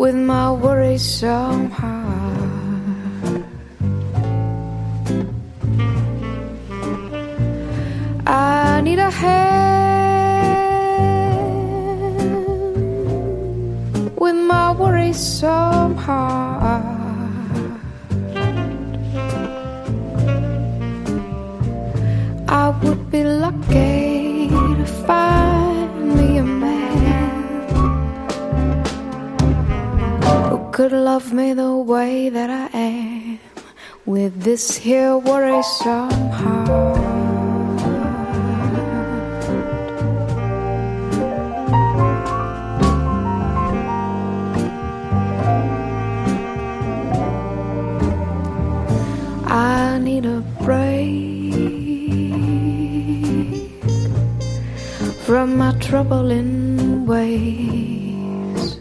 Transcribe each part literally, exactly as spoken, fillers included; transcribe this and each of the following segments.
with my worrisome heart. I need a hand with my worrisome heart. I would be lucky to find me a man who could love me the way that I am, with this here worrisome heart. I need a break from my troubling ways.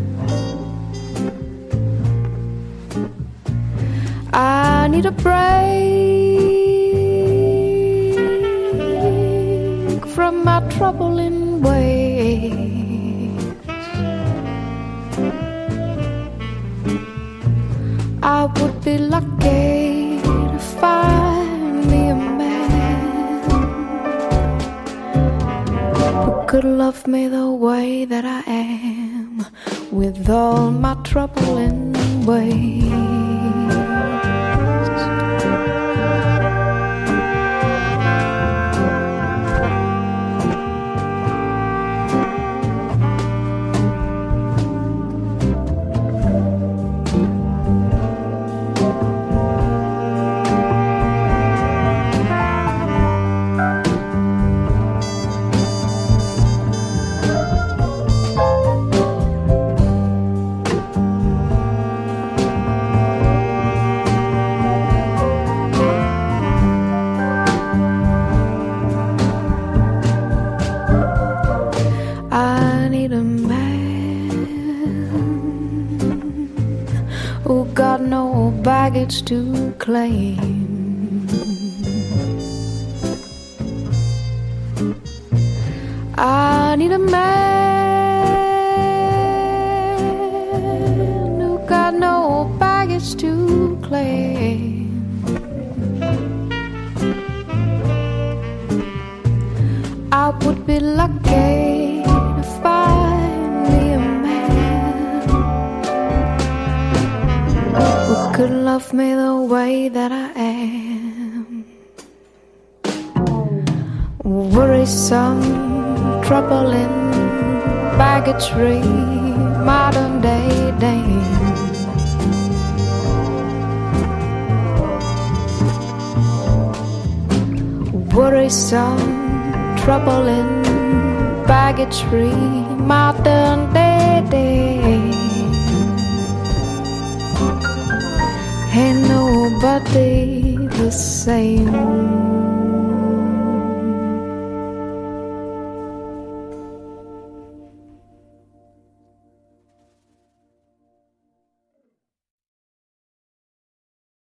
I need a break from my troubling ways. I would be lucky to find me a man who could love me the way that I am, with all my troubling ways. I need a man who got no baggage to claim. I need a man who got no baggage to claim. I would be lucky to find me a man who could love me the way that I am. Worrisome, troubling, baggage-free, modern-day dame. Worrisome, troubling, baggage-free, modern-day dame. Ain't nobody the same.